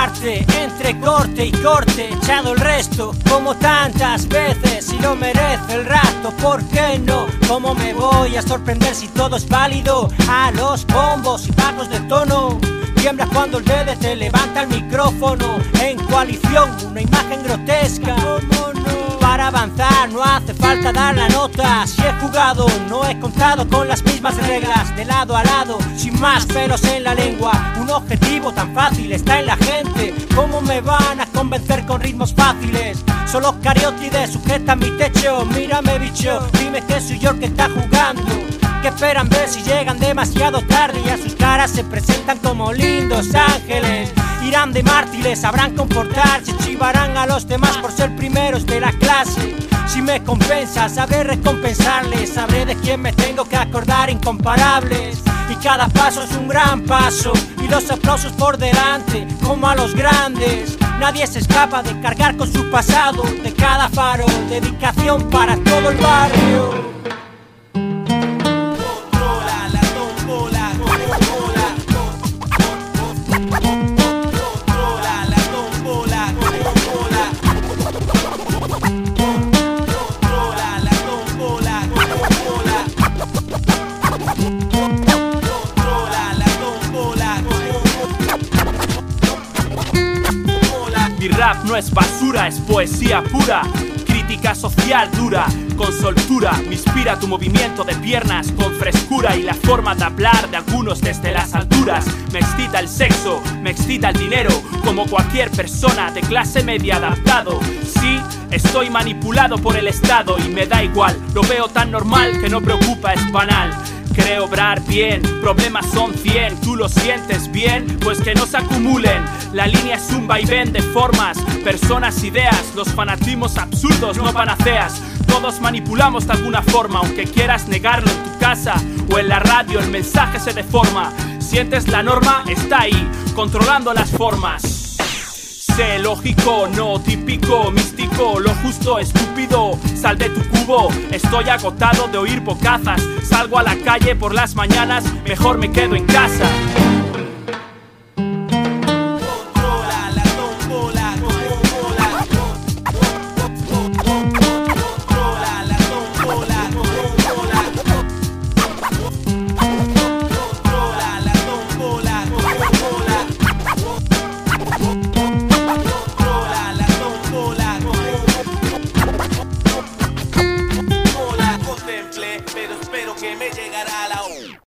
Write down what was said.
parte entre corte y corte, echado el resto como tantas veces. Si no merece el rato, ¿por qué no? ¿Cómo me voy a sorprender si todo es válido? A los bombos y bajos de tono tiembla cuando el dedo te levanta el micrófono. En coalición, una imagen grotesca. ¿Cómo no? Para avanzar no hace falta dar la nota. Si he jugado, no he contado con las mismas reglas. De lado a lado, sin más pelos en la lengua. Un objetivo tan fácil está en la gente. ¿Cómo me van a convencer con ritmos fáciles? Solo cariótides sujetan mi techo. Mírame bicho, dime que soy yo el que está jugando. Que esperan ver si llegan demasiado tarde y a sus caras se presentan como lindos ángeles. Irán de mártires, sabrán comportarse, chivarán a los demás por ser primeros de la clase. Si me compensa, sabré recompensarles, sabré de quién me tengo que acordar, incomparables. Y cada paso es un gran paso y los aplausos por delante, como a los grandes. Nadie se escapa de cargar con su pasado, de cada faro, dedicación para todo el barrio. Mi rap no es basura, es poesía pura. Crítica social dura, con soltura. Me inspira tu movimiento de piernas con frescura y la forma de hablar de algunos desde las alturas. Me excita el sexo, me excita el dinero, como cualquier persona de clase media adaptado. Sí, estoy manipulado por el Estado y me da igual. Lo veo tan normal que no preocupa, es banal. Creo obrar bien, problemas son 100. ¿Tú lo sientes bien? Pues que no se acumulen. La línea es un vaivén de formas, personas, ideas. Los fanatismos absurdos no panaceas. Todos manipulamos de alguna forma, aunque quieras negarlo en tu casa o en la radio, el mensaje se deforma. Sientes la norma, está ahí, controlando las formas. Sé lógico, no típico, místico, lo justo, estúpido. Sal de tu cubo, estoy agotado de oír bocazas. Salgo a la calle por las mañanas, mejor me quedo en casa.